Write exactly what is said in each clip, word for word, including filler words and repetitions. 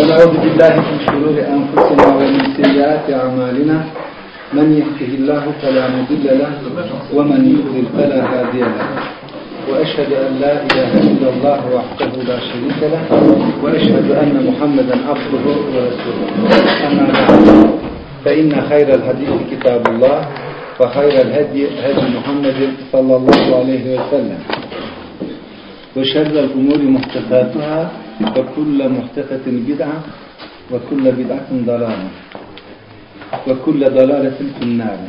ونعوذ بالله من شرور أنفسنا ومن سيئات أعمالنا من يهده الله فلا مضل له ومن يضلل فلا هادي له وأشهد أن لا إله إلا الله وحده لا شريك له وأشهد أن محمدا عبده ورسوله أما بعد فإن خير الحديث كتاب الله وخير الهدي هدي محمد صلى الله عليه وسلم وشر الأمور محدثاتها وكل محدثة بدعة وكل بدعة ضلالة وكل ضلالة في النار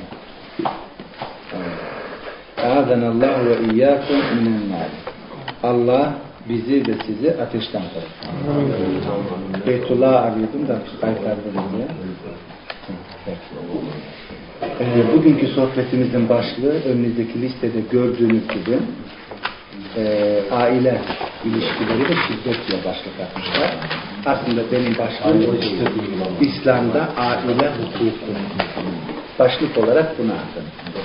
أعاذنا الله وإياكم من النار. Allah bizi ve sizi ateşten korusun. Beytullah'ı arıyordum da kaytardım diye. Ee, bugünkü sohbetimizin başlığı önünüzdeki listede gördüğünüz gibi e, aile ilişkileri ve şiddet diye başlık atmışlar. Aslında benim başlığım İslam'da aile hukuku. Başlık olarak bunu aldım.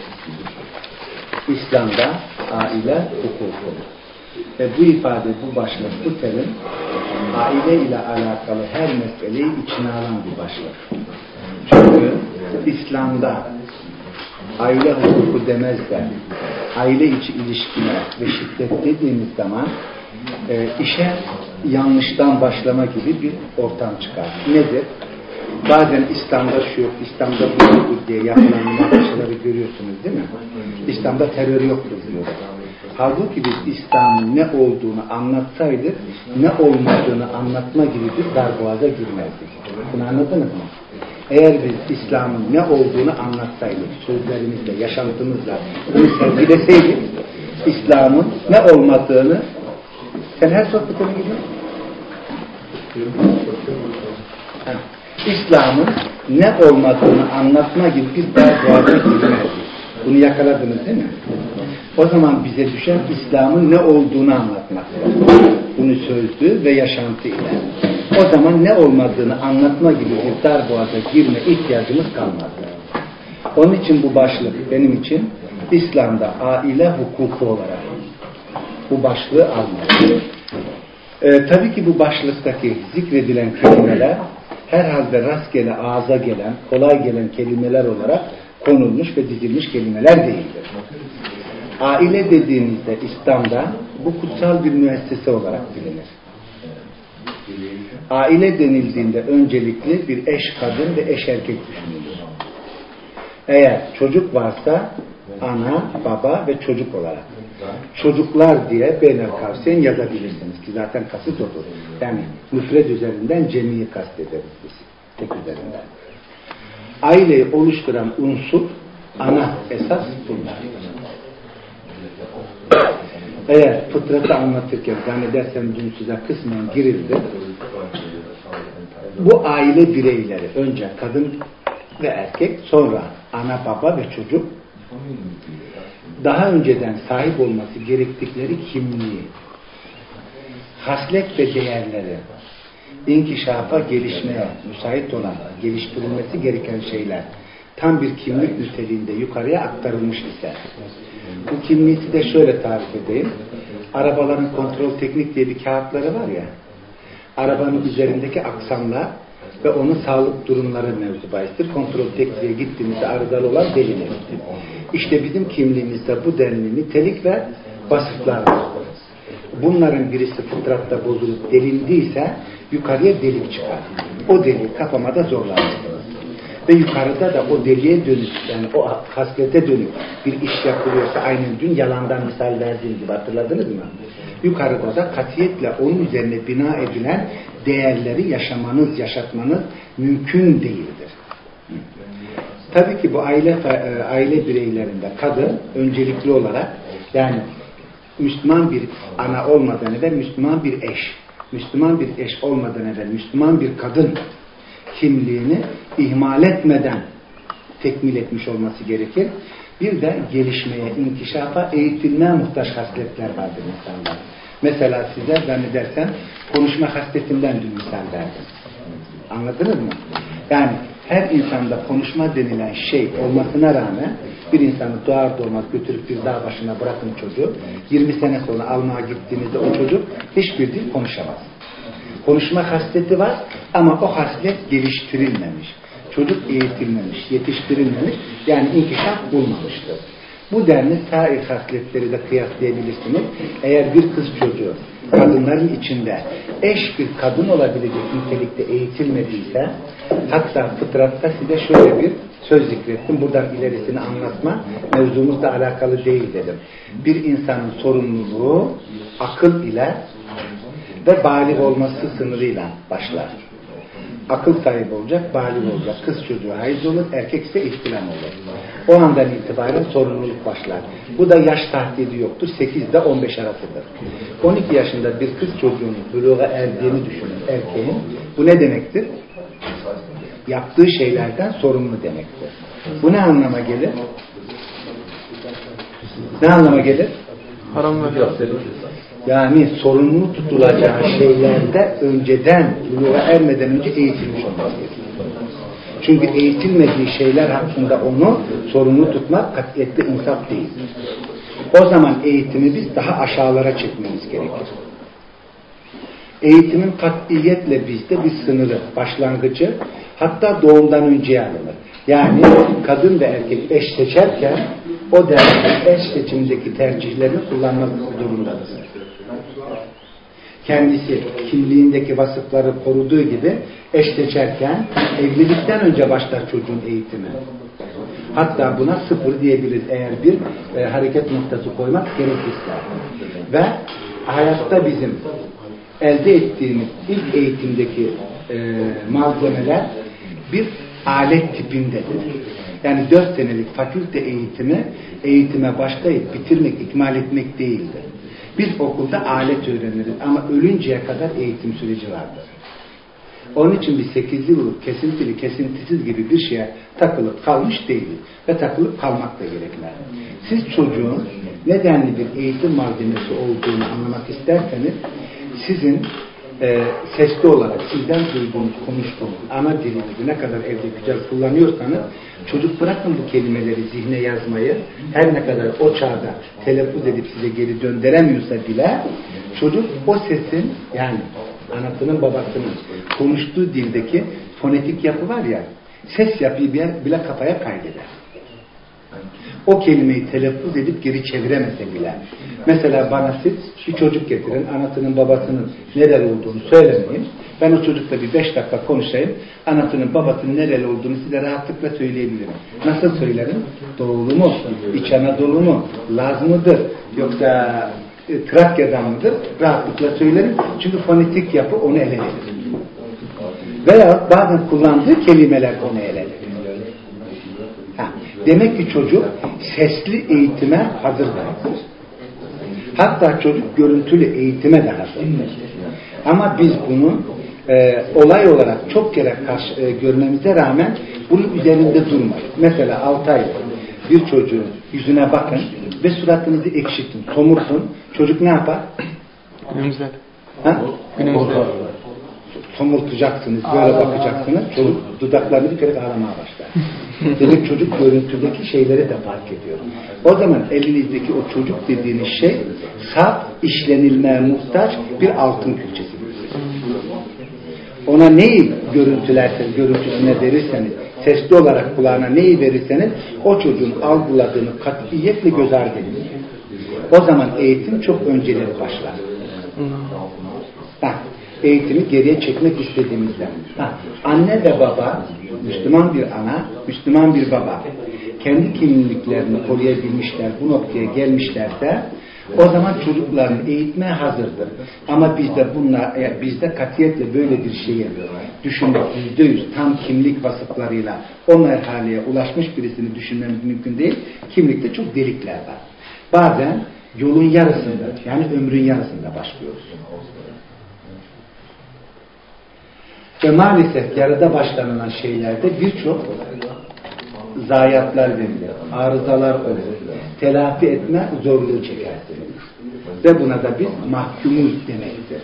İslam'da aile hukuku. Ve bu ifade, bu başlık, bu terim aile ile alakalı her meseleyi içine alan bir başlık. Çünkü İslam'da aile hukuku demezler, aile içi ilişkiler ve şiddet dediğimiz zaman e, işe yanlıştan başlama gibi bir ortam çıkar. Nedir? Bazen İslam'da şu yok, İslam'da bu yoktur diye yapılan münakaşaları görüyorsunuz değil mi? İslam'da terör yoktur diyorlar. Halbuki biz İslam'ın ne olduğunu anlatsaydık, ne olmadığını anlatma gibi bir darboğaza girmezdik. Bunu anladınız mı? Eğer biz İslam'ın ne olduğunu anlatsaydık, sözlerimizle, yaşantımızla bunu sergileseydik, İslam'ın ne olmadığını, sen her sohbetine gidiyorsun. İslam'ın ne olmadığını anlatma gibi bir darboğaza girmezdik. Bunu yakaladınız değil mi? O zaman bize düşen İslam'ın ne olduğunu anlatmak. Bunu sözlü ve yaşantı ile. O zaman ne olmadığını anlatma gibi bir darboğaza girme ihtiyacımız kalmaz. Onun için bu başlık benim için İslam'da aile hukuku olarak bu başlığı almalı. Ee, tabii ki bu başlıktaki zikredilen kelimeler herhalde rastgele ağza gelen, kolay gelen kelimeler olarak konulmuş ve dizilmiş kelimeler değildir. Aile dediğimizde İslam'da bu kutsal bir müessese olarak bilinir. Aile denildiğinde öncelikli bir eş kadın ve eş erkek düşünülür. Eğer çocuk varsa ana, baba ve çocuk olarak. Çocuklar diye beynel kavseyn yazabilirsiniz ki zaten kasıt odur. Yani müfred üzerinden cemiyi kastederiz biz. Tek üzerinden. Aileyi oluşturan unsur ana esas bunlar. Eğer fıtratı anlatırken zannedersem dün size kısmen girildi. Bu aile bireyleri önce kadın ve erkek, sonra ana, baba ve çocuk daha önceden sahip olması gerektikleri kimliği, haslet ve değerleri, inkişafa, gelişmeye müsait olan, geliştirilmesi gereken şeyler tam bir kimlik niteliğinde yukarıya aktarılmış ise, bu kimliği de şöyle tarif edeyim. Arabaların kontrol teknik diye bir kağıtları var ya, arabanın üzerindeki aksamlar ve onun sağlık durumları mevzu bahistir. Kontrol tekniğe gittiğimizde arızalı olan delinir. İşte bizim kimliğimizde bu denli nitelik ve vasıflar var. Bunların birisi fıtratta bozulup delindiyse yukarıya delik çıkar. O deliği kapamada zorlanırsınız. Ve yukarıda da o deliğe dönük, yani o haslete dönük bir iş yapılıyorsa aynen dün yalandan misal verdiğim gibi hatırladınız mı? Yukarıda da katiyetle onun üzerine bina edilen değerleri yaşamanız, yaşatmanız mümkün değildir. Tabii ki bu aile aile bireylerinde kadın öncelikli olarak, yani Müslüman bir ana olmadan evvel Müslüman bir eş, Müslüman bir eş olmadan evvel Müslüman bir kadın kimliğini ihmal etmeden tekmil etmiş olması gerekir. Bir de gelişmeye, inkişafa, eğitilmeye muhtaç hasletler vardır insanlar. Mesela size zannedersem konuşma hasletinden dün misal verdim. Anladınız mı? Yani her insanda konuşma denilen şey olmasına rağmen bir insanı doğar doğmaz götürüp bir dağ başına bırakın çocuğu, yirmi sene sonra almaya gittiğinizde o çocuk hiçbir dil konuşamaz. Konuşma hasleti var Ama o haslet geliştirilmemiş. Çocuk eğitilmemiş, yetiştirilmemiş, yani inkişaf bulmamıştır. Bu denli sair hasletleri de kıyaslayabilirsiniz. Eğer bir kız çocuğu kadınların içinde eş bir kadın olabilecek nitelikte eğitilmediyse, hatta fıtratta size şöyle bir söz zikrettim. Buradan ilerisini anlatma mevzumuzla alakalı değil dedim. Bir insanın sorumluluğu akıl ile ve balik olması sınırıyla başlar. Akıl sahibi olacak, balik olacak. Kız çocuğu hayız olur, erkek ise ihtilam olur. O andan itibaren sorumluluk başlar. Bu da yaş tahdidi yoktur. sekiz ile on beş arasıdır. on iki yaşında bir kız çocuğunun buluğa erdiğini düşünün erkeğin. Bu ne demektir? Yaptığı şeylerden sorumlu demektir. Bu ne anlama gelir? Ne anlama gelir? Haram ve Yani sorumlu tutulacağı şeylerde önceden, buluğa ermeden önce eğitilmiş olması gerekiyor. Çünkü eğitilmediği şeyler hakkında onu sorumlu tutmak katiyetle insaf değil. O zaman eğitimi biz daha aşağılara çekmemiz gerekir. Eğitimin katiyetle bizde bir sınırı, başlangıcı, hatta doğumdan önceye alınır. Yani kadın ve erkek eş seçerken o derneğin eş seçimindeki tercihlerini kullanmak durumundadır. Kendisi kimliğindeki vasıfları koruduğu gibi eş seçerken evlilikten önce başlar çocuğun eğitimi. Hatta buna sıfır diyebiliriz eğer bir e, hareket noktası koymak gerekirse. Ve hayatta bizim elde ettiğimiz ilk eğitimdeki e, malzemeler bir alet tipindedir. Yani dört senelik fakülte eğitimi eğitime başlayıp bitirmek, ikmal etmek değildir. Biz okulda alet öğreniriz ama ölünceye kadar eğitim süreci vardır. Onun için biz sekiz yıllık kesintili, kesintisiz gibi bir şeye takılıp kalmış değiliz. Ve takılıp kalmak da gerekler. Siz çocuğun nedenli bir eğitim malzemesi olduğunu anlamak isterseniz sizin e, sesli olarak sizden duyduğunuz, konuştuğunuz ana dilinizi ne kadar evde güzel kullanıyorsanız çocuk bırakın bu kelimeleri zihne yazmayı, her ne kadar o çağda telaffuz edip size geri döndüremiyorsa bile çocuk o sesin, yani anasının babasının konuştuğu dildeki fonetik yapı var ya, ses yapıyı bile kafaya kaydeder. O kelimeyi telaffuz edip geri çeviremese bile. Mesela bana siz bir çocuk getirin, anasının babasının nereli olduğunu söylemeyin. Ben o çocukla bir beş dakika konuşayım. Anasının babasının nereli olduğunu size rahatlıkla söyleyebilirim. Nasıl söylerim? Doğulu mu? İç Anadolu mu? Laz mıdır? Yoksa e, Trakya'dan mıdır? Rahatlıkla söylerim. Çünkü fonetik yapı onu ele verir. Veya bazen kullandığı kelimeler onu ele verir. Ha, demek ki çocuk sesli eğitime hazır demektir. Hatta çocuk görüntülü eğitime de hazırdır. Ama biz bunu e, olay olarak çok kere karşı, e, görmemize rağmen bunun üzerinde durmayız. Mesela altı aylık bir çocuğun yüzüne bakın ve suratınızı ekşitin, somurtun. Çocuk ne yapar? Günümüzde. Ha? Günümüzde. Somurtacaksınız, böyle bakacaksınız. Çocuk dudaklarını bir kere ağlamaya başlar. Demek çocuk görüntüdeki şeyleri de fark ediyor. O zaman elinizdeki o çocuk dediğiniz şey saf, işlenilmeye muhtaç bir altın külçesidir. Ona neyi görüntülerseniz, görüntüsüne verirseniz, sesli olarak kulağına neyi verirseniz o çocuğun algıladığını katiyetle göz ardı edin. O zaman eğitim çok önceleri başlar. Bak, eğitimi geriye çekmek istediğimizde. Ha, anne ve baba, Müslüman bir ana, Müslüman bir baba kendi kimliklerini koruyabilmişler, bu noktaya gelmişlerse o zaman çocuklarını eğitmeye hazırdır. Ama bizde bunlar, bizde katiyetle böyle bir şeyi düşünmek yüzde yüz tam kimlik vasıflarıyla o merhaleye ulaşmış birisini düşünmemiz mümkün değil. Kimlikte çok delikler var. Bazen yolun yarısında, yani ömrün yarısında başlıyoruz. Ve maalesef yarıda başlanılan şeylerde birçok zayiatlar verilir, arızalar olur, telafi etme zorluğu çekersiniz. Ve buna da biz mahkumuz demektir.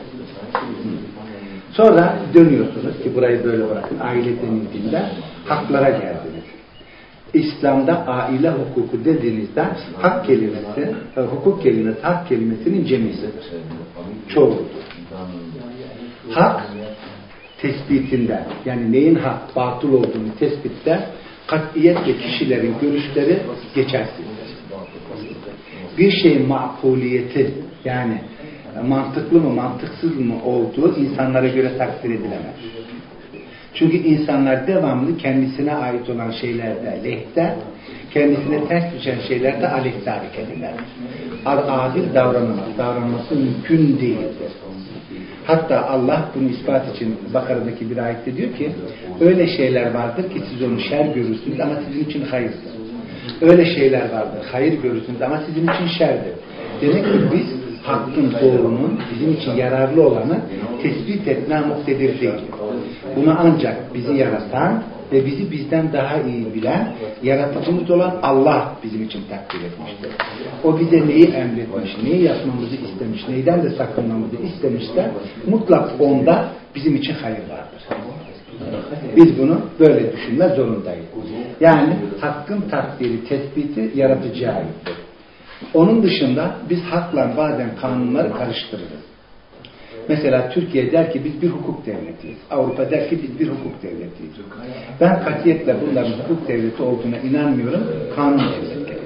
Sonra dönüyorsunuz ki burayı böyle bırakın, aile denildiğinde haklara geldiniz. İslam'da aile hukuku dediğinizde hak kelimesi, hukuk kelimesi, hak kelimesinin cemisidir. Çoğudur. Hak, tespitinde, yani neyin hak, batıl olduğunu tespitte katiyetle kişilerin görüşleri geçersiz. Bir şeyin makuliyeti, yani mantıklı mı mantıksız mı olduğu insanlara göre takdir edilemez. Çünkü insanlar devamlı kendisine ait olan şeylerde lehte, kendisine ters düşen şeylerde aleyhte hareket eder. Adil davranamaz, davranması mümkün değildir. Hatta Allah bunu ispat için Bakara'daki bir ayette diyor ki, öyle şeyler vardır ki siz onu şer görürsünüz ama sizin için hayırdır. Öyle şeyler vardır, hayır görürsünüz ama sizin için şerdir. Demek ki biz hakkın, doğrunun bizim için yararlı olanı tespit etme muktedir değil. Bunu ancak bizi yaratan ve bizi bizden daha iyi bilen yaratıcımız olan Allah bizim için takdir etmiştir. O bize neyi emretmiş, neyi yapmamızı istemiş, neyden de sakınmamızı istemişse mutlak onda bizim için hayır vardır. Biz bunu böyle düşünme zorundayız. Yani hakkın takdiri, tespiti yaratıcıya aittir. Onun dışında biz hakla bazen kanunları karıştırırız. Mesela Türkiye der ki biz bir hukuk devletiyiz. Avrupa der ki biz bir hukuk devletiyiz. Ben katiyetle bunların hukuk devleti olduğuna inanmıyorum. Kanun devletleridir.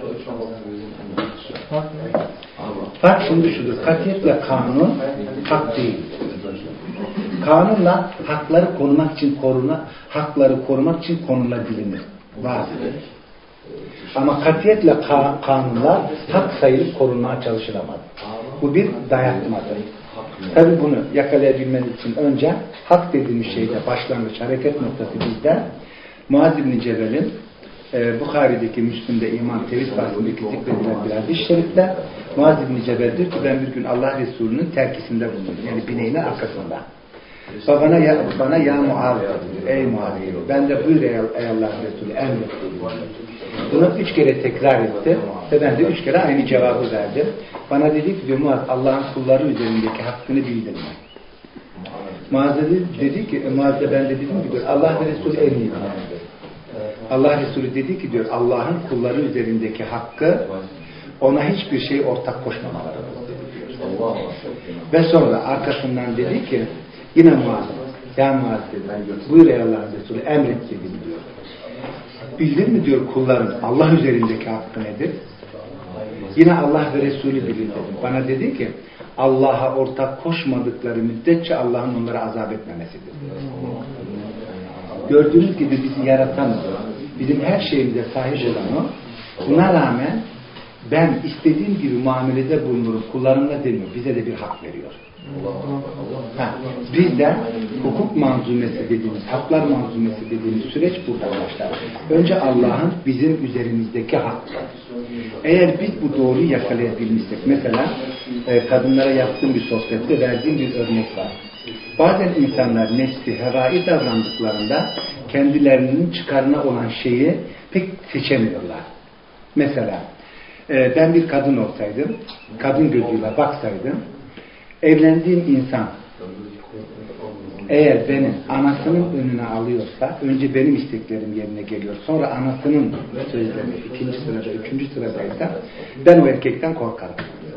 Fark şimdi şudur. Katiyetle kanun hak değil. Kanunla hakları korumak için koruna, hakları korumak için konulabilir. Vardır. Ama katiyetle ka- kanunlar hak sayılıp korunmaya çalışılamaz. Bu bir dayatmadır. Tabi bunu yakalayabilmeniz için önce hak dediğimiz şeyde başlangıç, hareket noktası bizde Muaz İbn-i Cebel'in e, Bukhari'deki, Müslim'de iman tevhid bahsindeki zikredilen bir hadis-i şerifte Muaz İbn-i Cebel diyor ki ben bir gün Allah Resulü'nün terkisinde bulundum. Yani bineğinin arkasında. Bana ya, bana ya Muaz dedi. Ey Muaz dedi. Ben de buyur ey, ey Allah Resulü emret. Bunu üç kere tekrar etti ve ben de üç kere aynı cevabı verdim. Bana dedi ki diyor Muaz Allah'ın kulları üzerindeki hakkını bildirme. Muaz dedi, dedi ki Muaz da ben de dedim ki diyor Allah ve Resulü en iyi bilendir. Allah Resulü dedi ki diyor Allah'ın kulları üzerindeki hakkı ona hiçbir şey ortak koşmamalarıdır. Ve sonra arkasından dedi ki yine Muaz, ya Muaz dedi, buyur ey Allah Resulü emret dedi diyor. Bildin mi diyor kulların Allah üzerindeki hakkı nedir? Yine Allah ve Resulü bilir dedim. Bana dedi ki Allah'a ortak koşmadıkları müddetçe Allah'ın onlara azap etmemesidir. Gördüğünüz gibi bizi yaratan o, bizim her şeyimize sahip olan o. Buna rağmen ben istediğim gibi muamelede bulunurum kullarımla demiyor. Bize de bir hak veriyor. Ha, bizden hukuk manzumesi dediğimiz, haklar manzumesi dediğimiz süreç buradan başlar. Önce Allah'ın bizim üzerimizdeki hakkı. Eğer biz bu doğruyu yakalayabilmişsek, mesela e, kadınlara yaptığım bir sohbette verdiğim bir örnek var. Bazen insanlar nefsi, hevai davrandıklarında kendilerinin çıkarına olan şeyi pek seçemiyorlar. Mesela e, ben bir kadın olsaydım, kadın gözüyle baksaydım, evlendiğim insan eğer beni anasının önüne alıyorsa önce benim isteklerim yerine geliyor. Sonra anasının sözleri ikinci sırada, üçüncü sıradaysa ben o erkekten korkarım.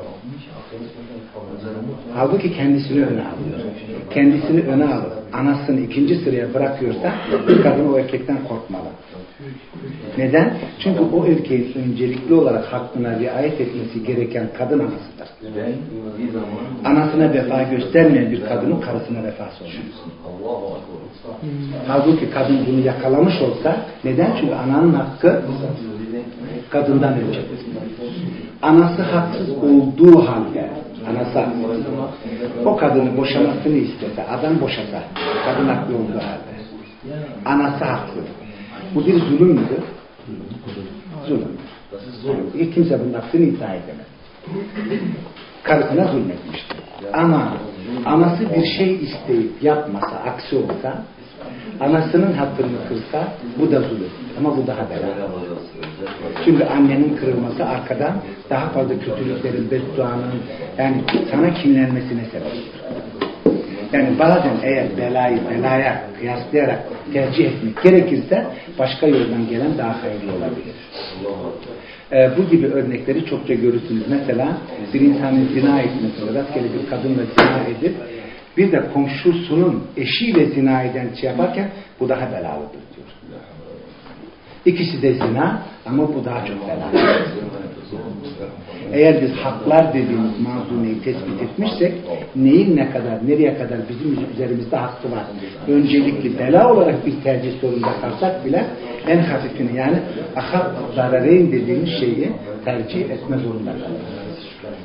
Halbuki kendisini öne alıyor. Kendisini öne alıp anasını ikinci sıraya bırakıyorsa bir kadın o erkekten korkmalı. Neden? Çünkü o erkeğin öncelikli olarak hakkına riayet etmesi gereken kadın anasıdır. Anasına vefa göstermeyen bir kadının karısına vefası olmaz. Halbuki kadın bunu yakalamış olsa neden? Çünkü ananın hakkı kadından öncedir. Anası haksız olduğu halde anası haksız. O kadını boşamasını istese, adam boşasa, kadın haklı olduğu halde. Anası haksız. Bu bir zulüm müdür? Zulüm. Yani kimse bunun hakkını iddia edemez. Karısına zulmetmiştir. Ama anası bir şey isteyip yapmasa, aksi olsa, anasının hakkını kırsa, bu da zulüm. Ama bu daha bela. Çünkü annenin kırılması arkadan daha fazla kötülüklerin, bedduanın, yani sana kinlenmesine sebep olur. Yani bazen eğer belayı belaya kıyaslayarak tercih etmek gerekirse başka yoldan gelen daha hayırlı olabilir. Ee, bu gibi örnekleri çokça görürsünüz. Mesela bir insanın zina etmesi, rastgele bir kadınla zina edip Bir de komşusunun eşiyle zina eden şey yaparken bu daha belalıdır diyor. İkisi de zina ama bu daha çok belalıdır. Eğer biz haklar dediğimiz manzumeyi tespit etmişsek neyin ne kadar, nereye kadar bizim üzerimizde hakkı var. Öncelikli bela olarak bir tercih zorunda kalsak bile en hafifini yani ahak zarareyn dediğimiz şeyi tercih etme zorunda kalırız.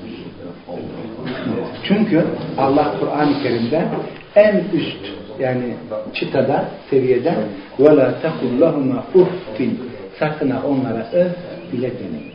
Çünkü Allah Kur'an-ı Kerim'de en üst yani çıtada, seviyede وَلَا تَقُلْ لَهُمَا اُفِّنْ sakın onlara öf bile demeyin.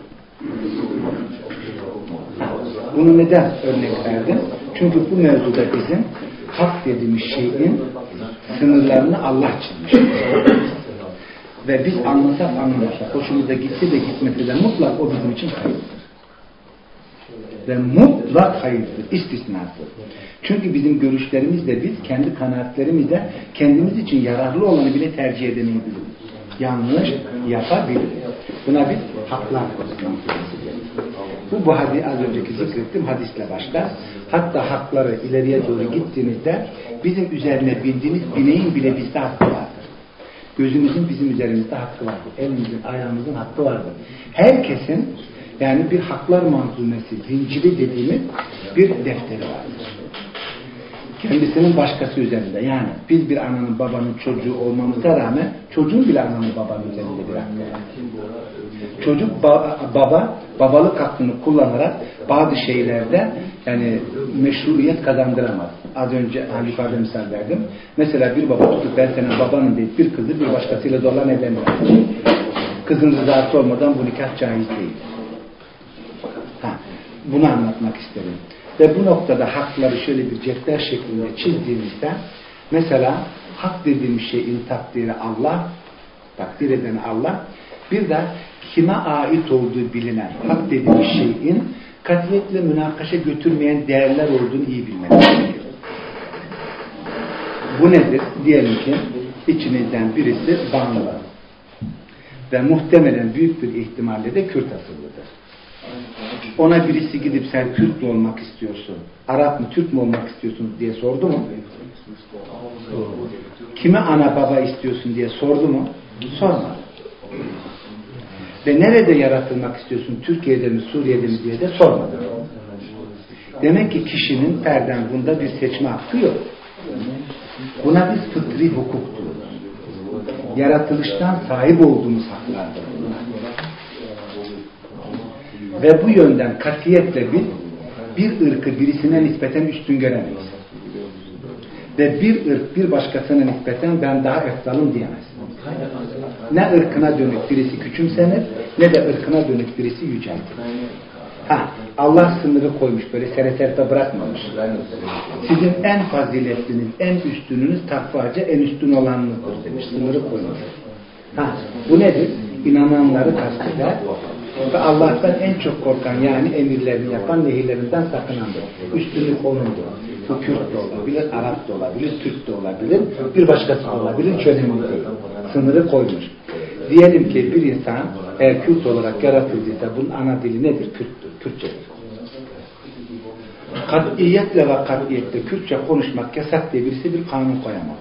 Bunu neden örnek verdim? Çünkü bu mevzuda bizim hak dediğimiz şeyin sınırlarını Allah çizmiş. Ve biz anlasak anlamasak, hoşumuza gitse de gitmese de mutlak o bizim için hayırdır. Ve mutlak hayırdır, istisnasız. Çünkü bizim görüşlerimizle biz kendi kanaatlerimizle kendimiz için yararlı olanı bile tercih edemeyebiliriz. Yanlış yapabiliriz. Buna biz haklar konusunda bu, bu hadis az önceki zikrettiğim hadisle başlar. Hatta hakları ileriye doğru gittiğinizde bizim üzerine bindiğimiz bineğin bile bizde hakkı vardır. Gözümüzün bizim üzerimizde hakkı vardır. Elimizin, ayağımızın hakkı vardır. Herkesin yani bir haklar manzumesi, zinciri dediğimiz bir defteri vardır. Kendisinin başkası üzerinde. Yani biz bir ananın babanın çocuğu olmamıza rağmen çocuğun bile ananın babanın üzerinde bir hakkı var. Çocuk ba baba babalık hakkını kullanarak bazı şeylerde yani meşruiyet kazandıramaz. Az önce hani yukarıda misal verdim. Mesela bir baba tutup ben senin babanın deyip bir kızı bir başkasıyla zorla evlendirir. Kızın rızası olmadan bu nikah caiz değil. Ha, bunu anlatmak isterim. Ve bu noktada hakları şöyle bir cetvel şeklinde çizdiğimizde mesela hak dediğimiz şeyin takdiri Allah, takdir eden Allah, bir de kime ait olduğu bilinen hak dediğimiz şeyin katiyetle münakaşa götürmeyen değerler olduğunu iyi bilmemiz gerekir. Bu nedir? Diyelim ki içimizden birisi Vanlı ve muhtemelen büyük bir ihtimalle de Kürt asıllıdır. Ona birisi gidip sen Kürt mü olmak istiyorsun, Arap mı, Türk mü olmak istiyorsun diye sordu mu? Kime ana baba istiyorsun diye sordu mu? Sormadı. Ve nerede yaratılmak istiyorsun, Türkiye'de mi, Suriye'de mi diye de sormadı. Demek ki kişinin ferden bunda bir seçme hakkı yok. Buna biz fıtri hukuk diyoruz. Yaratılıştan sahip olduğumuz haklardır bunlar. Ve bu yönden katiyetle biz bir ırkı birisine nispeten üstün göremeyiz. Ve bir ırk bir başkasına nispeten ben daha eftalım diyemez. Ne ırkına dönük birisi küçümsenir ne de ırkına dönük birisi yüceltir. Ha, Allah sınırı koymuş, böyle sereterpe bırakmamış. Sizin en faziletliniz, en üstününüz takvaca en üstün olanınızdır demiş. Sınırı koymuş. Ha, bu nedir? İnananları kasteder ve Allah'tan en çok korkan yani emirlerini yapan nehirlerinden sakınandır. Üstünlük onundur. Bu Kürt de olabilir, Arap da olabilir, Türk de olabilir, bir başkası da olabilir, hiç önemli değil. Sınırı koymuş. Diyelim ki bir insan eğer Kürt olarak yaratıldıysa bunun ana dili nedir? Kürttür, Kürtçedir. Katiyetle ve katiyetle Kürtçe konuşmak yasak diye birisi bir kanun koyamaz.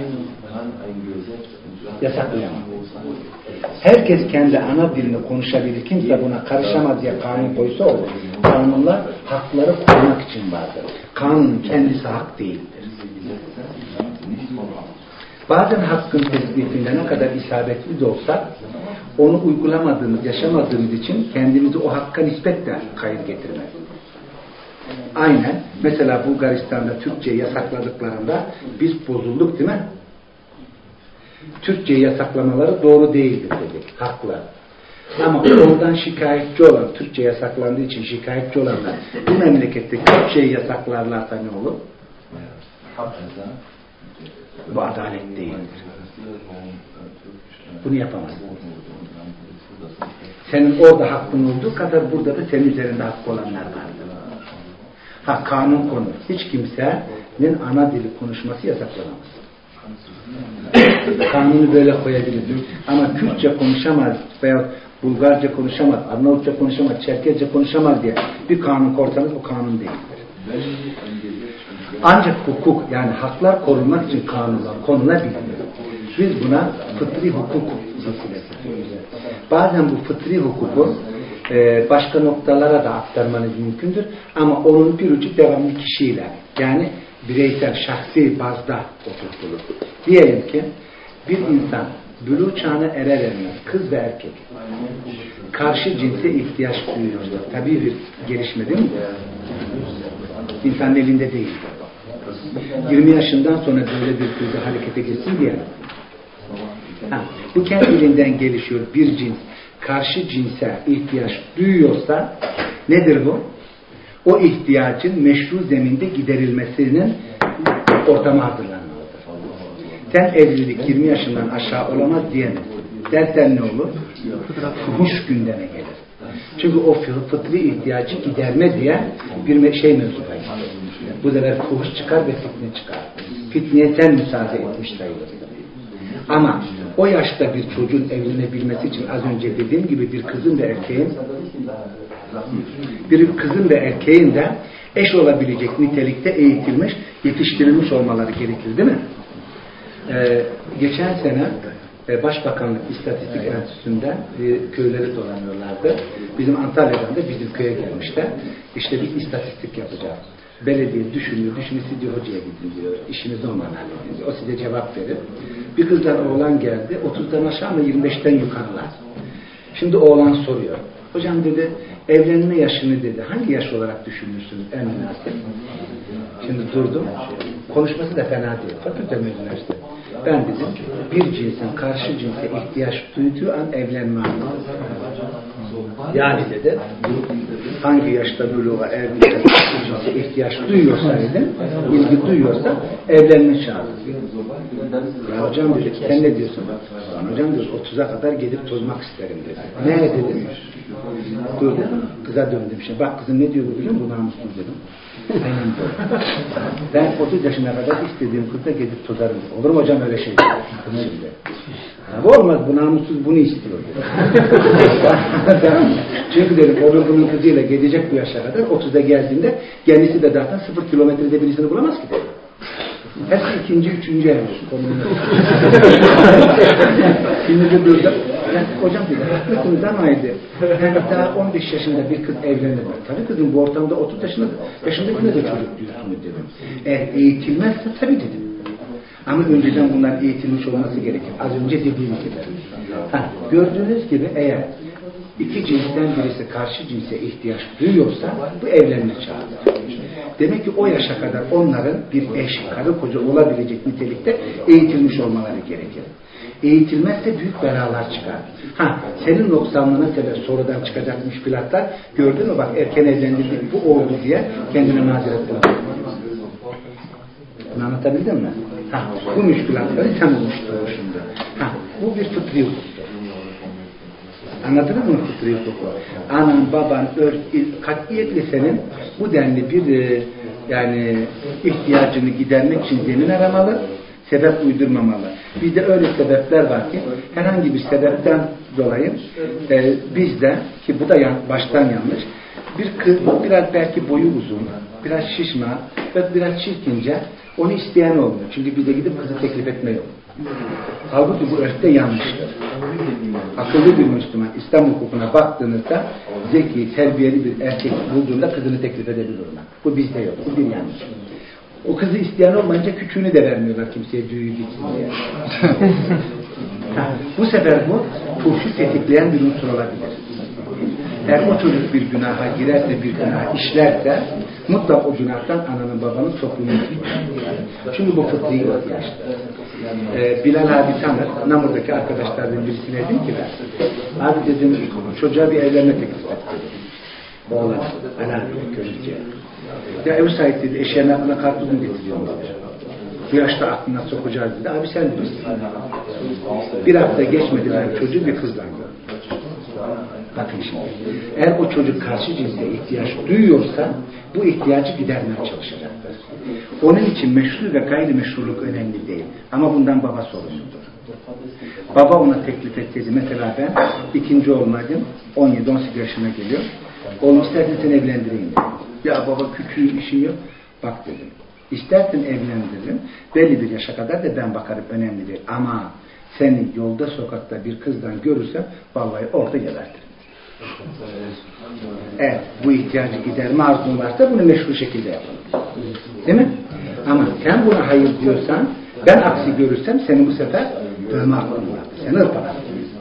Yasaklayamaz. Herkes kendi ana dilini konuşabilir. Kimse buna karışamaz diye kanun koysa olur. Kanunlar hakları korumak için vardır. Kanunun kendisi hak değildir. Bazen hakkın tespitinde ne kadar isabetli de olsa onu uygulamadığımız, yaşamadığımız için kendimizi o hakka nispetle kayıt getirmez. Aynen. Mesela Bulgaristan'da Türkçeyi yasakladıklarında biz bozulduk değil mi? Türkçeyi yasaklamaları doğru değildir dedik. Haklı. Ama oradan şikayetçi olan, Türkçe yasaklandığı için şikayetçi olanlar bu memlekette Kürtçeyi yasaklarlarsa ne olur? Bu adalet değildir. Bunu yapamazsın. Senin orada hakkın olduğu kadar burada da senin üzerinde hakkı olanlar vardır. Ha, kanun konu. Hiç kimsenin ana dili konuşması yasaklanamaz. Kanunu böyle koyabilir. Ama Kürtçe konuşamaz veya Bulgarca konuşamaz, Arnavutça konuşamaz, Çerkezce konuşamaz diye bir kanun korsanız bu kanun değildir. Ancak hukuk yani haklar korunmak için kanunlar konulabilir. Biz buna fıtri hukuk silsilesi diyoruz. Bazen bu fıtri hukuku e, başka noktalara da aktarmanız mümkündür. Ama onun bir ucu devamlı kişiyle yani bireysel, şahsi bazda oturtulur. Diyelim ki bir insan buluğ çağına erer ermez, kız ve erkek karşı cinse ihtiyaç duyuyorlar. Tabii bir gelişme değil mi? İnsanın elinde değil. yirmi yaşından sonra böyle bir kızı harekete geçsin diye. Ha, bu kendiliğinden gelişiyor. Bir cins karşı cinse ihtiyaç duyuyorsa nedir bu? O ihtiyacın meşru zeminde giderilmesinin ortamı hazırlanmalıdır. Sen evlilik yirmi yaşından aşağı olamaz diyemezsin. Dersen ne olur? Fuhuş gündeme gelir. Çünkü o fıtri ihtiyacı giderme diye bir şey mevzu var. Bu sefer fuhuş çıkar ve fitne çıkar. Fitneye sen müsaade etmiş sayılırsın. Ama o yaşta bir çocuğun evlenebilmesi için az önce dediğim gibi bir kızın ve erkeğin bir kızın ve erkeğin de eş olabilecek nitelikte eğitilmiş, yetiştirilmiş olmaları gerekir değil mi? Ee, geçen sene e, Başbakanlık İstatistik Enstitüsü'nden e, köyleri dolanıyorlardı. Bizim Antalya'dan da bizim köye gelmişler. İşte bir istatistik yapacağız. Belediye düşünüyor, düşünüyor, siz diyor hocaya gidin diyor. İşinizi ondan halledin diyor. O size cevap verir. Bir kızdan oğlan geldi. otuzdan aşağı mı yirmi beşten yukarılar. Şimdi oğlan soruyor. Hocam dedi evlenme yaşını dedi. Hangi yaş olarak düşünürsünüz en münasip? Şimdi durdum. Konuşması da fena değil. Fakülte mezunu işte. Ben dedim bir cinsin karşı cinse ihtiyaç duyduğu an evlenme anlamı. Yani dedi hangi yaşta buluğa evlilikte karşı cinse ihtiyaç duyuyorsa dedi, ilgi duyuyorsa evlenme çağıdır. Ya hocam dedi sen ne diyorsun? Ben hocam diyor otuza kadar gelip tozmak isterim dedi. Ne dedim? Dur dedim. Kıza döndüm. Şimdi bak kızım ne diyor bu biliyor musun? Bu namussuz dedim. Aynen böyle. Ben otuz yaşına kadar istediğim kızla gidip tozarım. Olur mu hocam öyle şey? Şimdi. Bu olmaz. Bu namussuz bunu istiyor. Çünkü dedim olur bunun kızıyla gidecek bu yaşa kadar otuza geldiğinde kendisi de zaten sıfır kilometrede birisini bulamaz ki dedim. Hep ikinci, üçüncü ev. Şimdi bu burada yani, hocam dedi, haklısınız ama idi. Yani daha on beş yaşında bir kız evlenir. Tabii kızım bu ortamda otuz yaşında yaşındakine de çocuk diyorsunuz dedim. Eğer eğitilmezse tabii dedim. Ama önceden bunlar eğitilmiş olması gerekir. Az önce dediğim gibi. Ha, gördüğünüz gibi eğer iki cinsten birisi karşı cinse ihtiyaç duyuyorsa bu evlenme çağıdır. Demek ki o yaşa kadar onların bir eş, karı koca olabilecek nitelikte eğitilmiş olmaları gerekir. Eğitilmezse büyük belalar çıkar. Ha, senin noksanlığına sebep sonradan çıkacak müşkülatlar gördün mü bak erken evlendirdik bu oldu diye kendine mazeret bulur. Bunu anlatabildim mi? Ha, bu müşkülatları sen oluşturuyor şimdi. Ha, bu bir fıtri hukuktur. Anladınız mı fıtri hukuku? Anan, baban, örf, katiyetle senin bu denli bir e, yani ihtiyacını gidermek için zemin aramalı, sebep uydurmamalı. Bizde öyle sebepler var ki herhangi bir sebepten dolayı e, bizde ki bu da yan, baştan yanlış bir kız biraz belki boyu uzun, biraz şişman ve biraz çirkince onu isteyen olmuyor. Çünkü bize gidip kızı teklif etme yok. Halbuki bu örfte yanlıştır. Akıllı bir Müslüman İslam hukukuna baktığınızda zeki, terbiyeli bir erkek bulduğunda kızını teklif edebilir ona. Bu bizde yok. Bu bir yanlış. O kızı isteyen olmayınca küçüğünü de vermiyorlar kimseye düğü gitsin diye. Bu sefer bu fuhşu tetikleyen bir unsur olabilir. Eğer o çocuk bir günaha girerse, bir günah işlerse mutlak o günahtan ananın babanın toplumunu tutar. Çünkü bu fıtri ihtiyaçtır. Ee, Bilal abi tanır. Namur'daki arkadaşlardan birisine dedim ki ben abi dedim çocuğa bir evlenme teklif ettim. Oğlan, ana köylüce. Ya ev sahibi dedi eşeğin aklına karpuzunu getiriyorum dedi. Bu yaşta aklına sokacağız dedi. Abi sen bilirsin. Bir hafta geçmedi ben çocuğu bir kızla gördüm. Bakın şimdi. Eğer o çocuk karşı cinse ihtiyaç duyuyorsa bu ihtiyacı gidermeye çalışacaktır. Onun için meşru ve gayrimeşruluk önemli değil. Ama bundan baba sorumludur. Baba ona teklif etseydi mesela ben ikinci olmaydım. on yedi on sekiz yaşına geliyor. Oğlum istersen seni evlendireyim dedim. Ya baba küçüğüm işim yok. Bak dedim. İstersen evlendiririm. Belli bir yaşa kadar da ben bakarım, önemli değil. Ama seni yolda, sokakta bir kızdan görürsem vallahi orada gebertirim. Evet, bu ihtiyacı giderme arzun varsa bunu meşru şekilde yapalım. Değil mi? Ama sen buna hayır diyorsan, ben aksi görürsem seni bu sefer dövme hakkım var. Seni ırpalarım.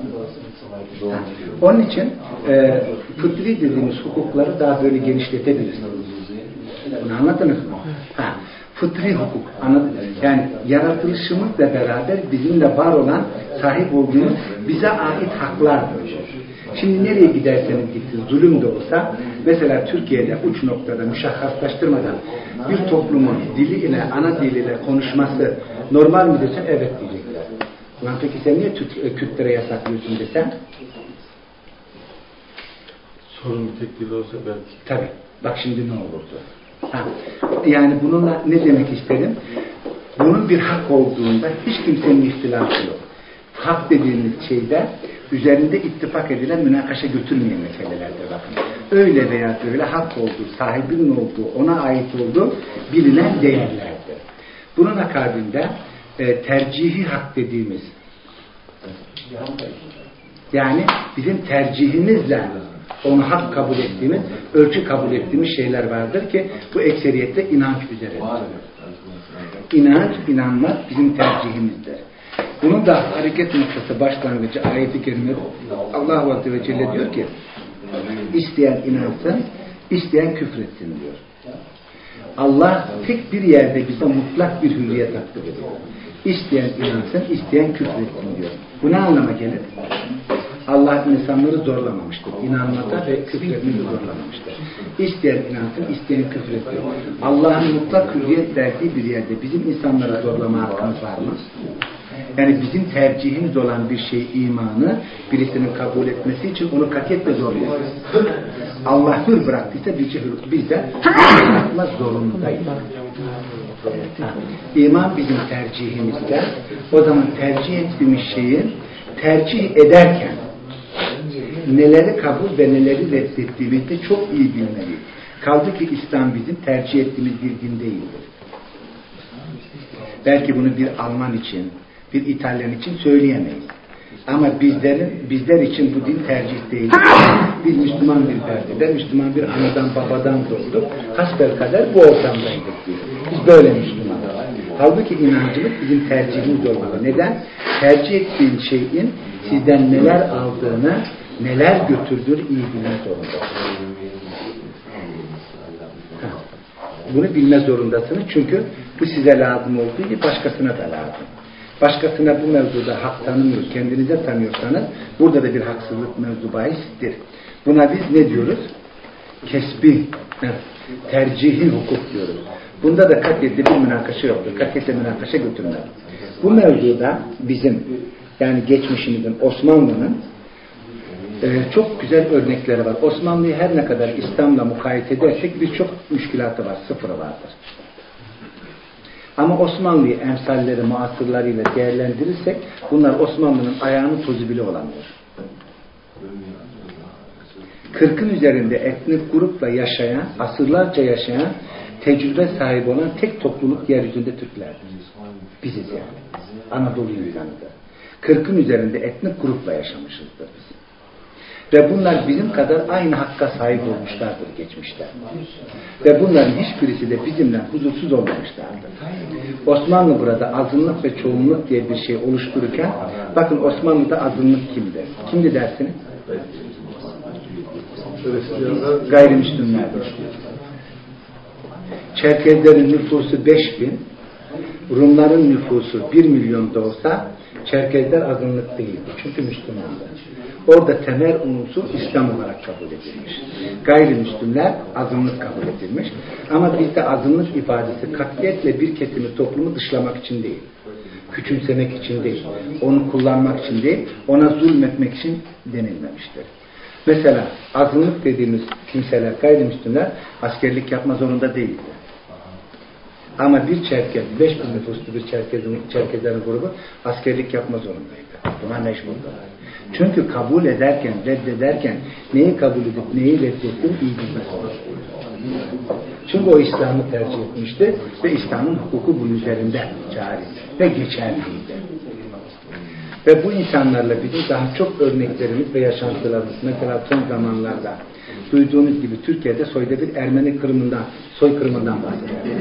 Onun için e, fıtri dediğimiz hukukları daha böyle genişletebiliriz. Bunu anladınız mı? Ha, fıtri hukuk. Anladınız? Yani yaratılışımızla beraber bizimle var olan, sahip olduğumuz bize ait haklardır. Şimdi nereye giderseniz gitsin, zulüm de olsa, mesela Türkiye'de uç noktada müşahhaslaştırmadan bir toplumun dili ile, ana diliyle konuşması normal mi desen, evet diyecekler. Ulan peki sen niye Kürtlere yasaklıyorsun desem? Sorun tek dil olsa belki. Tabii. Bak şimdi ne olurdu? Ha. Yani bununla ne demek istedim? Bunun bir hak olduğunda hiç kimsenin ihtilafı yok. Hak dediğimiz şeyde üzerinde ittifak edilen, münakaşa götürmeyen meselelerdir bakın. Öyle veya böyle hak olduğu, sahibinin olduğu, ona ait olduğu bilinen değerlerdir. Bunun akabinde e, tercihi hak dediğimiz, yani bizim tercihimizle onu hak kabul ettiğimiz, ölçü kabul ettiğimiz şeyler vardır ki bu ekseriyette inanç üzeredir. İnanç, inanmak bizim tercihimizdir. Bunun da hareket noktası, başlangıcı ayet-i kerime Allah Azze ve Celle diyor ki isteyen inansın, isteyen küfretsin diyor. Allah tek bir yerde bize mutlak bir hürriyet hakkı veriyor. İsteyen inansın, isteyen küfretsin diyor. Bu ne anlama gelir? Allah insanları zorlamamıştır. İnanmada ve küfretmeyi zorlamamıştır. İsteyen inansın, isteyen küfretsin. Allah'ın mutlak hürriyet verdiği bir yerde bizim insanları zorlama hakkımız var mı? Yani bizim tercihimiz olan bir şey, imanı birisinin kabul etmesi için onu katiyetle zorlayacağız. Allah hür bıraktıysa biz de bırakma zorundayız. İman bizim tercihimizde. O zaman tercih ettiğimiz şeyi tercih ederken neleri kabul ve neleri reddettiğimizde çok iyi bilmeliyiz. Kaldı ki İslam bizim tercih ettiğimiz bir din değildir. Belki bunu bir Alman için, bir İtalyan için söyleyemeyiz. Ama bizlerin, bizler için bu din tercih değil. Biz Müslüman bir perdede, Müslüman bir anadan babadan doğduk. Hasbelkader bu ortamdaydık biz. Biz böyle Müslümanız. Halbuki inancımız bizim tercihimiz olmalı. Neden? Tercih ettiğin şeyin sizden neler aldığını, neler götürdüğünü iyi bilmek zorundasınız. Bunu bilme zorundasınız. Çünkü bu size lazım olduğu gibi başkasına da lazım. Başkasına bu mevzuda hak tanımıyoruz, kendinize tanıyorsanız burada da bir haksızlık mevzu bahistir. Buna biz ne diyoruz? Kesbi, tercihi hukuk diyoruz. Bunda da katiyetle bir münakaşa yoktur. Katiyetle münakaşa götürmez. Bu mevzuda bizim, yani geçmişimizin, Osmanlı'nın e, çok güzel örnekleri var. Osmanlı'yı her ne kadar İslam'la mukayese edersek birçok müşkilatı var, sıfırı vardır. Ama Osmanlı'yı emsalleri, muasırlarıyla değerlendirirsek bunlar Osmanlı'nın ayağının tozu bile olamıyor. Kırkın üzerinde etnik grupla yaşayan, asırlarca yaşayan, tecrübe sahibi olan tek topluluk yeryüzünde Türklerdir. Biziz yani. Anadolu insanıdır. Kırkın üzerinde etnik grupla yaşamışızdır biz. Ve bunlar bizim kadar aynı hakka sahip olmuşlardır geçmişte. Ve bunların hiçbirisi de bizimle huzursuz olmamışlardır. Osmanlı burada azınlık ve çoğunluk diye bir şey oluştururken, bakın Osmanlı'da azınlık kimdi? Kimdi dersiniz? Gayrimüslimlerdir. Çerkezlerin nüfusu beş bin, Rumların nüfusu bir milyon da olsa Çerkezler azınlık değildi. Çünkü Müslümandı. Orada temel unsur İslam olarak kabul edilmiş. Gayrimüslimler azınlık kabul edilmiş. Ama bizde azınlık ifadesi katiyetle bir kesimi, toplumu dışlamak için değil. Küçümsemek için değil. Onu kullanmak için değil. Ona zulmetmek için denilmemiştir. Mesela azınlık dediğimiz kimseler, gayrimüslimler askerlik yapma zorunda değildi. Ama bir Çerkez, beş bin nüfuslu bir Çerkez'in, Çerkezlerin grubu askerlik yapma zorundaydı. Buna mecburdu. Çünkü kabul ederken, reddederken neyi kabul edip neyi reddettiğini iyi bilmez. Çünkü o İslam'ı tercih etmişti ve İslam'ın hukuku bunun üzerinde cari ve geçerliydi. Ve bu insanlarla bizim daha çok örneklerimiz ve yaşantılarımız, mesela son zamanlarda duyduğunuz gibi Türkiye'de soyda bir Ermeni kırımından, soykırımından bahsediyoruz.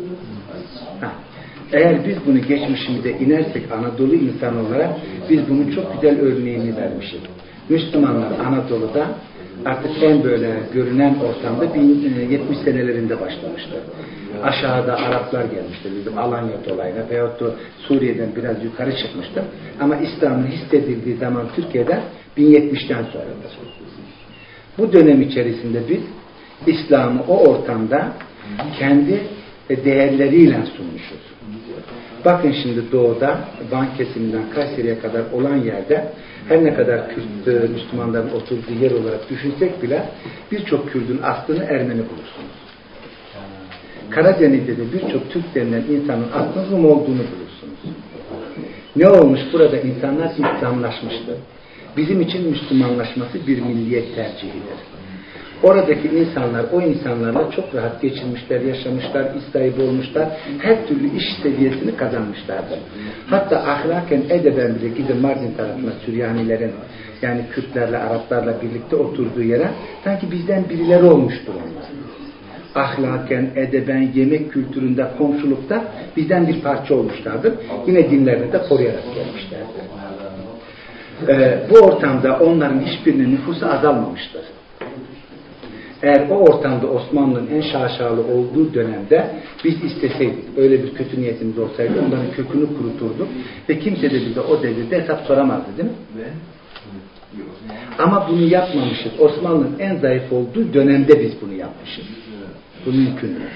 Eğer biz bunu geçmişimizde inersek Anadolu insanı olarak biz bunun çok güzel örneğini vermişiz. Müslümanlar Anadolu'da artık en böyle görünen ortamda bin yetmiş senelerinde başlamıştı. Aşağıda Araplar gelmişti bizim Alanya dolayına veyahut da Suriye'den biraz yukarı çıkmıştı. Ama İslam'ın hissedildiği zaman Türkiye'de bin yetmişten sonradır. Bu dönem içerisinde biz İslam'ı o ortamda kendi değerleriyle sunmuşuz. Bakın şimdi doğuda Van kesiminden Kayseri'ye kadar olan yerde her ne kadar Kürt Müslümanların oturduğu yer olarak düşünsek bile birçok Kürt'ün aslını Ermeni bulursunuz. Karadeniz'de de birçok Türk denilen insanın aslının Rum olduğunu bulursunuz. Ne olmuş? Burada insanlar İslamlaşmıştı. Bizim için Müslümanlaşması bir milliyet tercihidir. Oradaki insanlar, o insanlarla çok rahat geçirmişler, yaşamışlar, iş sahibi olmuşlar, her türlü iş seviyesini kazanmışlardı. Hatta ahlaken, edeben bile gidin Mardin tarafına Süryanilerin, yani Kürtlerle, Araplarla birlikte oturduğu yere, sanki bizden birileri olmuştur onlar. Ahlaken, edeben, yemek kültüründe, komşulukta bizden bir parça olmuşlardır. Yine dinlerini de koruyarak gelmişlerdir. Ee, bu ortamda onların hiçbirinin nüfusu azalmamıştır. Eğer o ortamda Osmanlı'nın en şaşalı olduğu dönemde biz isteseydik, öyle bir kötü niyetimiz olsaydı onların kökünü kuruturduk ve kimse de bize o devirde hesap soramazdı, değil mi? Ama bunu yapmamışız. Osmanlı'nın en zayıf olduğu dönemde biz bunu yapmışız. Bu mümkün değil.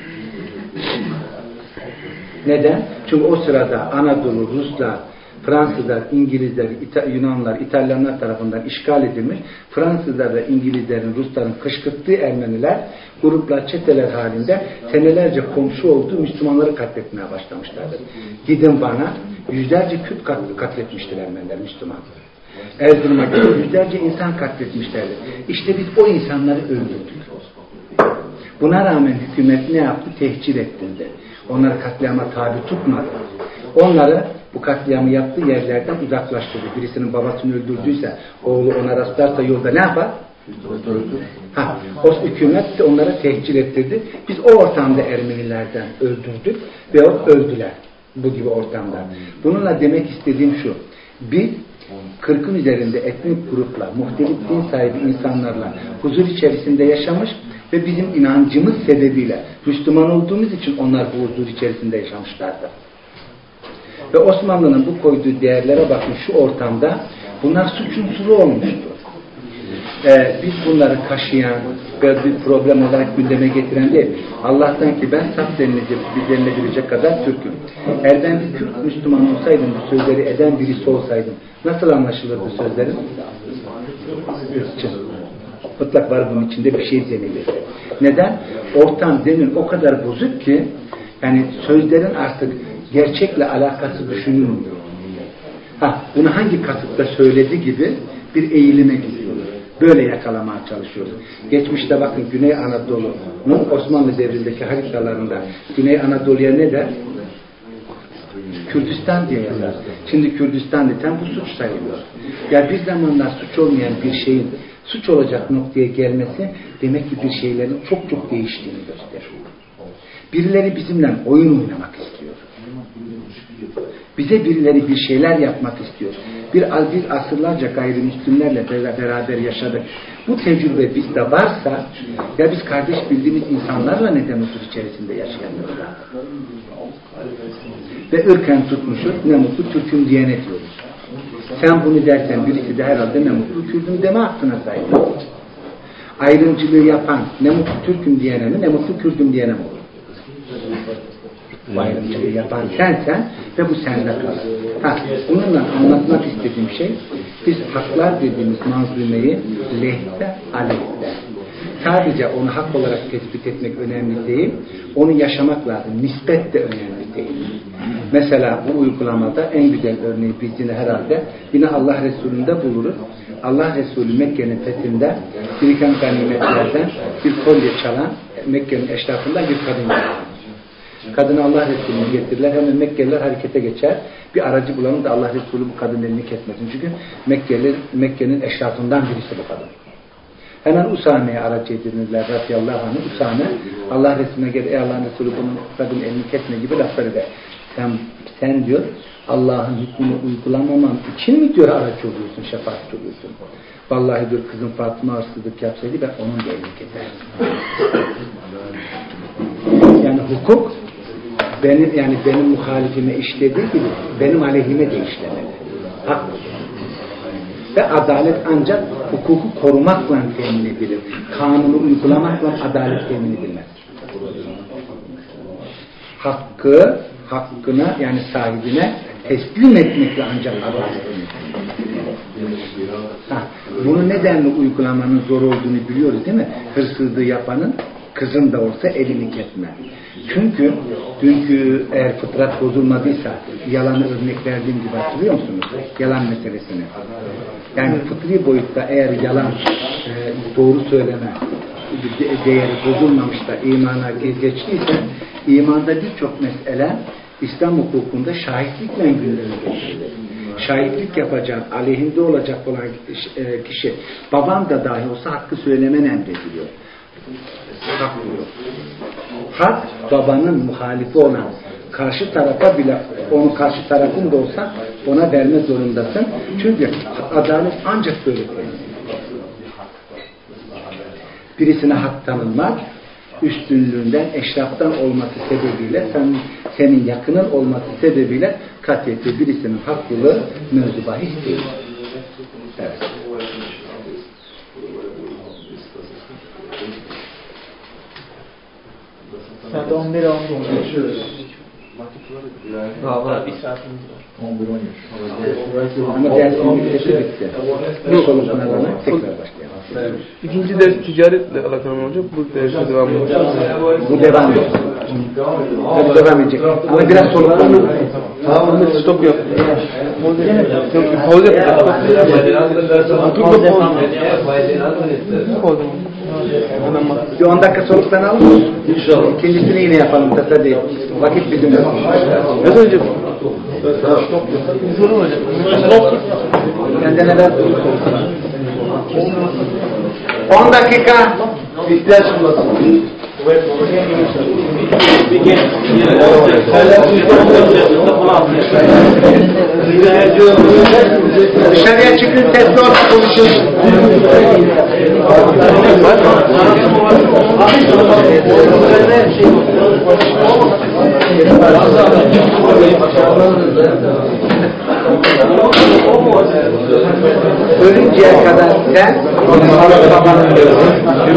Neden? Çünkü o sırada Anadolu, Ruslar, Fransızlar, İngilizler, İta- Yunanlar, İtalyanlar tarafından işgal edilmiş. Fransızlar ve İngilizlerin, Rusların kışkırttığı Ermeniler, gruplar, çeteler halinde senelerce komşu olduğu Müslümanları katletmeye başlamışlardır. Gidin bana, yüzlerce Kürt kat- katletmiştir Ermeniler, Müslüman. Erzurum'a gidin, yüzlerce insan katletmişlerdir. İşte biz o insanları öldürdük. Buna rağmen hükümet ne yaptı? Tehcir ettirdi. Onları katliama tabi tutmadı. Onları bu katliamı yaptığı yerlerden uzaklaştırdı. Birisinin babasını öldürdüyse, oğlu ona rastlarsa yolda ne yapar? Ha, o hükümet de onlara tehcir ettirdi. Biz o ortamda Ermenilerden öldürdük ve o öldüler. Bu gibi ortamda. Bununla demek istediğim şu. Biz kırkın üzerinde etnik grupla, muhtelif din sahibi insanlarla huzur içerisinde yaşamış ve bizim inancımız sebebiyle Müslüman olduğumuz için onlar bu huzur içerisinde yaşamışlardı. Ve Osmanlı'nın bu koyduğu değerlere bakın şu ortamda bunlar suç unsuru olmuştu. Ee, biz bunları kaşıyan ve bir problem olarak gündeme getiren değil. Allah'tan ki ben saf denilebilecek kadar Türk'üm. Eğer ben bir Türk Müslüman olsaydım, bu sözleri eden birisi olsaydım nasıl anlaşılırdı sözlerim? Mutlak var bunun içinde bir şey denilir. Neden? Ortam zemin o kadar bozuk ki yani sözlerin artık gerçekle alakası düşünülmüyor. Ha, bunu hangi kasıtla söyledi gibi bir eğilime gidiyoruz. Böyle yakalamaya çalışıyoruz. Geçmişte bakın Güney Anadolu'nun Osmanlı devrindeki haritalarında Güney Anadolu'ya ne der? Kürdistan diye yazar. Şimdi Kürdistan desen bu suç sayılıyor. Ya bir zamanlar suç olmayan bir şeyin suç olacak noktaya gelmesi demek ki bir şeylerin çok çok değiştiğini gösteriyor. Birileri bizimle oyun oynamak istiyor. Bize birileri bir şeyler yapmak istiyor. Bir, bir asırlarca gayrimüslimlerle beraber yaşadık. Bu tecrübe bizde varsa ya biz kardeş bildiğimiz insanlarla neden huzur içerisinde yaşayamıyoruz? Ve ırken tutmuşuz, ne mutlu Türk'üm diyene diyoruz. Sen bunu dersen birisi de herhalde ne mutlu Kürt'üm deme hakkına sahip. Ayrımcılığı yapan ne mutlu Türk'üm diyene mi, ne mutlu Kürt'üm diyene mi olur? Bu ayrımcılığı yapan sensen ve bu sende kalır. Ha, bununla anlatmak istediğim şey, biz haklar dediğimiz manzumeyi lehte, aleyhte. Sadece onu hak olarak tespit etmek önemli değil, onu yaşamak lazım. Nispet de önemli değil. Mesela bu uygulamada en güzel örneği biz yine herhalde yine Allah Resulü'nde buluruz. Allah Resulü Mekke'nin fethinde biriken ganimetlerden bir kolye çalan Mekke'nin eşrafından bir kadın geldi. Kadını Allah Resulü'nü getirirler. Hemen Mekkeliler harekete geçer. Bir aracı bulalım da Allah Resulü bu kadının elini kesmesin. Çünkü Mekkeliler, Mekke'nin eşrafından birisi bu kadın. Hemen Usame'ye araç edinirler radıyallahu anh. Usame Allah Resulü'ne gelir. Ey Allah'ın Resulü bunun kadın elini kesme gibi lafları eder. Sen, sen diyor Allah'ın hükmünü uygulamamam için mi diyor araç oluyorsun, şefaatçi oluyorsun. Vallahi diyor kızım Fatıma hırsızlık yapsaydı ben onun da elini keserdim. Yani hukuk benim yani benim muhalifime işlediği gibi benim aleyhime de işlemeli. Hak. Ve adalet ancak hukuku korumakla temin edilir. Kanunu uygulamakla adalet temin edilmez. Hakkı, hakkına yani sahibine teslim etmekle ancak adalet temin edilir. Ha, bunu nedenle uygulamanın zor olduğunu biliyoruz değil mi? Hırsızlığı yapanın kızın da olsa elini kesme. Çünkü dünkü eğer fıtrat bozulmadıysa yalanı örnek verdiğim gibi hatırlıyor musunuz? Yalan meselesini. Yani fıtri boyutta eğer yalan e, doğru söyleme de, değeri bozulmamış da imana geçtiyse imanda birçok mesele İslam hukukunda şahitlikle gündeme getirilir. Şahitlik yapacak, aleyhinde olacak olan kişi baban da dahi olsa hakkı söylemen emrediliyor. Hak diyor. Hak babanın muhalifi olan karşı tarafa bile onun karşı tarafın da olsa ona verme zorundasın. Çünkü adalet ancak böyle temin. Birisine hak tanınmak üstünlüğünden, eşraftan olması sebebiyle senin, senin yakının olması sebebiyle katiyeti birisinin haklılığı mevzu bahis değil. Evet. Saat on bir on bir. Valla bir saatimiz var. on bir on üç. Ama dersin müddeti bitti. Bu solukuna rağmen tekrar başlayalım. İkinci ders ticaretle alakalı mı olacak? Bu derse devam edecek. Bu devam edecek. Bu devam edecek. Ama biraz soluklanalım. Tamam, stop yap. Pause yap. Bir on dakika soluklanalım. İnşallah. İkincisini yine yapalım. Tasa değil. Vakit bizimle. Ne söyleyecek? Sorun hocam. Kendine ver. on dakika. İhtiyaç bulasın. Dışarıya çıkın, test orta konuşun. Ölünceye kadar sen salık babanın diyorsun.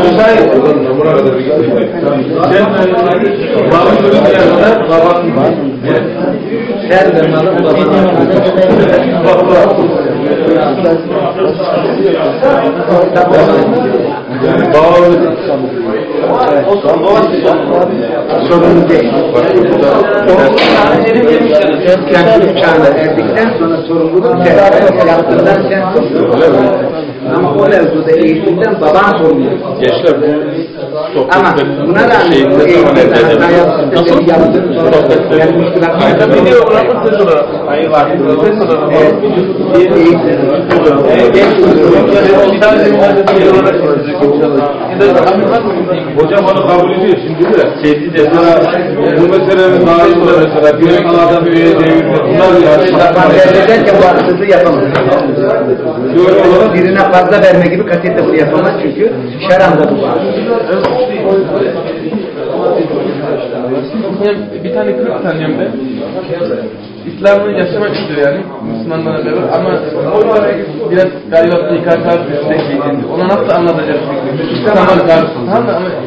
Sen de malın babanın. Sorun değil. Sen uçağına erdikten sonra sorumluluk sen yaptığından sen sorumluluk. Ama o mevzuda eğitimden baban sorumluluk. Gençler bu ama buna rağmen bu eğitimden hata yaptığında seni yaptığını sorumluluk. Yani müşkülatlarda biliyor olarak söz olarak. Hayır var. Evet. Hocam onu kabul ediyor şimdi de. Sevdi de. Bu meselenin dağılımında mesela bir kanalda bir üye devirdi. Bunlar yani. Ederken bu haksızlığı yapamaz. Birine fazla verme gibi katiyetle bunu yapamaz çünkü şer'anda bu var. Bir tane kırk tanıyorum ben. İslam'ı yaşamak istiyor yani. Müslümanlara beraber ama biraz galiba P K K destekleyeceğiz. Ona nasıl anlatacağız? Müslümanlar karşı. Tamam mı? Ama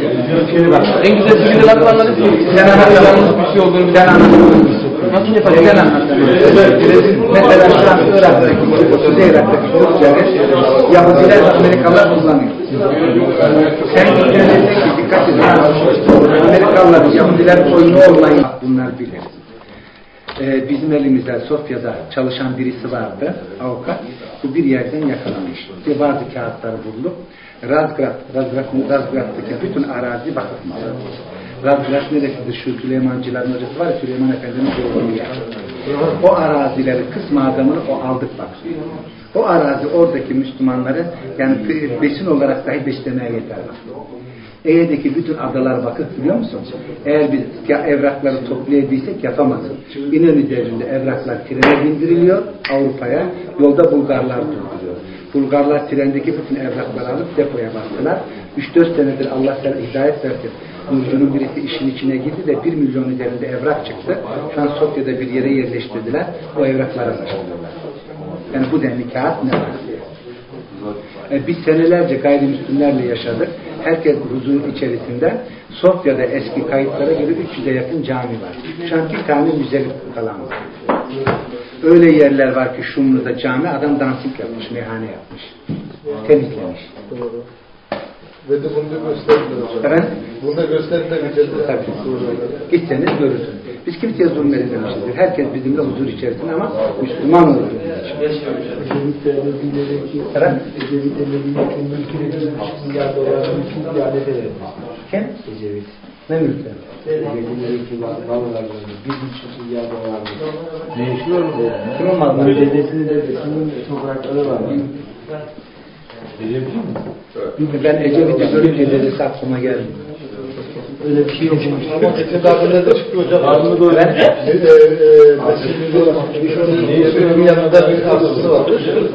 en güzel şekilde nasıl anlatacağız ki? Sen yanlış bir şey olduğunu sen anlatıyorsun. Nasıl yapacağız? Sen anlatıyorsun. Mesela şu an Irak'taki, Kuzey Irak'taki Türkleri Yahudiler, Amerikalılar kullanıyor. Sen gittiğinde ki dikkat edin. Amerikalılar, Yahudiler oyunu olmayı bunlar bilir. Ee, bizim elimizde Sofya'da çalışan birisi vardı, avukat. Bu bir yerden yakalamış. Ve bazı kağıtları bulup Razgrad, Razgrad, Razgrad'daki bütün arazi bakılmalı. Razgrad neresidir? Şu Süleymancıların hocası var ya, Süleyman Efendi'nin doğduğu yer. O arazileri, kısmı adamını o aldık bak. O arazi oradaki Müslümanları yani besin olarak dahi beslemeye yeter. Ege'deki bütün adalar vakıf biliyor musun? Eğer biz evrakları toplayabilsek yapamazız. İnönü devrinde evraklar trene bindiriliyor Avrupa'ya. Yolda Bulgarlar durduruyor. Bulgarlar trendeki bütün evrakları alıp depoya bastılar. üç dört senedir Allah sana hidayet versin. Nurcu'nun birisi işin içine girdi de bir milyon üzerinde evrak çıktı. Şu an Sofya'da bir yere yerleştirdiler. O evraklara başladılar. Yani bu denli kağıt ne var? Yani biz senelerce gayrimüslimlerle yaşadık. Herkes huzur içerisinde. Sofya'da eski kayıtlara göre üç yüze yakın cami var. Şu an bir tane müzelik kalan var. Öyle yerler var ki Şumlu'da cami adam dansik yapmış, meyhane yapmış. Temizlemiş. Doğru. Ve de bunu da gösterdiler hocam. Evet? Bunu da gösterdiler. Tabii. Gitseniz görürsünüz. Biz kimseye zulmetmemişizdir. Herkes bizimle huzur içerisinde ama Müslüman olduğu için. Ecevit devletindeki Evet? Ecevit devletindeki mülküne bir buçuk milyar dolar mülkünü iade verilmiş. Kim? Ecevit. Ne mülkü? Devletindeki mallarını bir buçuk milyar dolar Ne işi var mı? Kimin malları? Dedesinin dedesinin toprakları var. Ecevit mi? Ben Ecevit'i görünce dedesi aklıma geldi. Öyle bir şey yok. Ama etin darbinde de çıktı hocam. Ağzını doyurun. Mesih'in yanında bir karşısı var.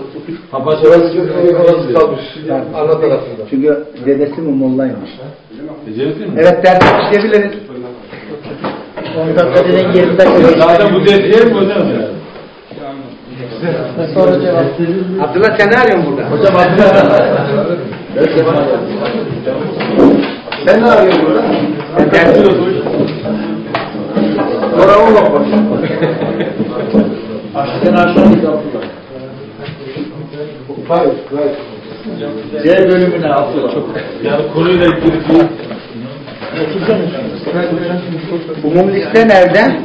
Orası kalmış. Ana tarafında. Çünkü dedesi mi mollaymış. Ecevit mi? Evet dersi işleyebiliriz. on dakika denen yirmi dakika. Zaten bu dediği mi hocam? Sonra cevap. Abdullah sen ne arıyorsun burada? Hocam sen ne arıyorsun burada? Ben dersi Bravo bak bak. Sen aşağı git Abdullah. Hayır, hayır. C bölümüne Abdullah. Yani konuyla ilgili bir... umum liste nerede?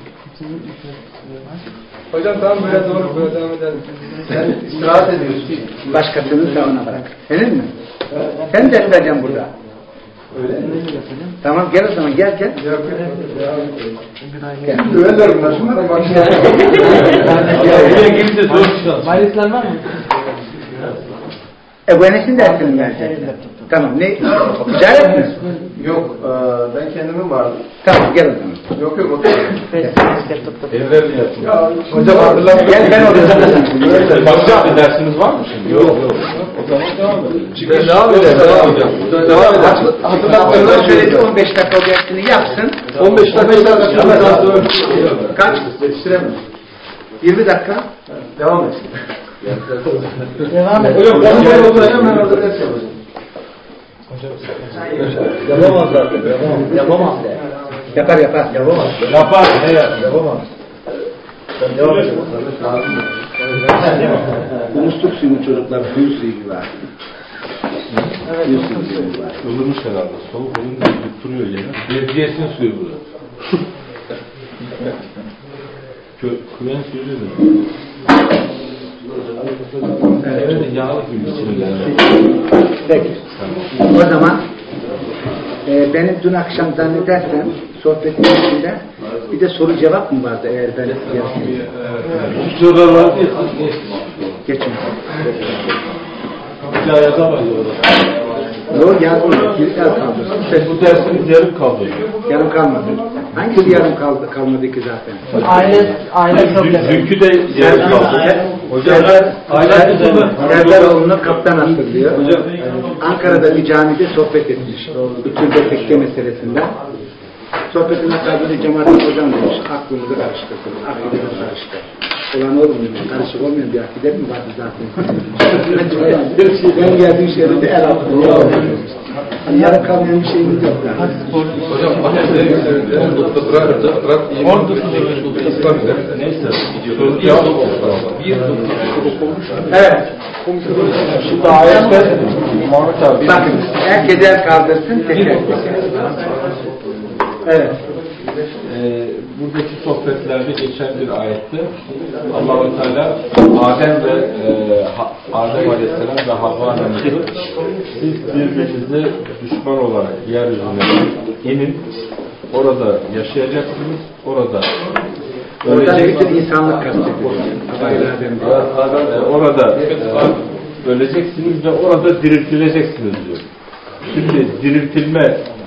Hocam tamam böyle doğru böyle devam edelim. Sen istirahat ediyorsun. Başkasının sağına bırak. Senin mi? Sen ders vereceksin burada. Öyle mi? Tamam gel o zaman gel gel. Gel. Öğrenler bunlar şunlara bak. Buraya gelince zor çıkarsın. Mayıslar var mı? Ebu Enes'in dersini mi vereceksin? Tamam ne? Ticaret mi? Yok, ben kendimim vardı. Tamam gel o zaman. Yok yok otur. Evlerini yapsın. Hocam hatırlamıyorum. Gel ben orada. Başka bir dersimiz var mı şimdi? Yok yok. O zaman devam edelim. Ben devam edelim. Devam edelim. Devam edelim. Hatırlattığımda söyledi on beş dakika o dersini yapsın. on beş dakika. Kaç? Yetiştiremem. yirmi dakika. Devam et. Devam et. Hocam ben böyle oturacağım ben orada ders yapacağım. Yapamaz zaten. Yapamaz. Yapamaz de. Yapar yapar. Yapamaz. Yapar. Ne yapar? Yapamaz. Ben devam edeceğim. Bu musluk suyu çocuklar suyu suyu gibi var. Suyu suyu gibi var. Ölürmüş herhalde. Soğuk olunca yutturuyor yine. Belediyesin suyu bu. Küven suyu da. Evet, yağlı gibi içine. Peki. O zaman e, benim dün akşam zannedersem sohbetin içinde bir de soru cevap mı vardı eğer ben yazayım? Şu sorular var diye Geçin. bir daha yazamayız orada. Yok yazmıyor. Bir yaz kaldı. Bu dersimiz yarım kaldı. Yarım kalmadı. Hangisi yarım kaldı kalmadı ki zaten? Aile, aile problemi. Dünkü de yarım kaldı. Hocam Serdaroğlu'nu kaptan hatırlıyor. Hocam Ankara'da bir camide sohbet etmiş. Bu türbe tekke meselesinden. Sohbetin akabinde Cemalettin Hocam demiş, aklınızı karıştırdınız, aklınızı karıştır. Olan olmuyor, karışık olmayan bir akide mi vardı zaten? Ben geldiğim şeyde de el altında. Hani yarım kalmayan bir şeyimiz yok. Hocam, neyse, soru cevap evet. Şimdi ayette Muhammed abi Bakın, herkes el kaldırsın, teker teker. Evet. Ee, buradaki sohbetlerde geçen bir ayette Allah-u Teala Adem ve e, ha, Adem Aleyhisselam ve Havva Hanım'ı siz birbirinize düşman olarak yeryüzüne inin, orada yaşayacaksınız, orada öleceksiniz, insanlık kastediyor. e, orada e, öleceksiniz ve orada diriltileceksiniz diyor. Şimdi diriltilme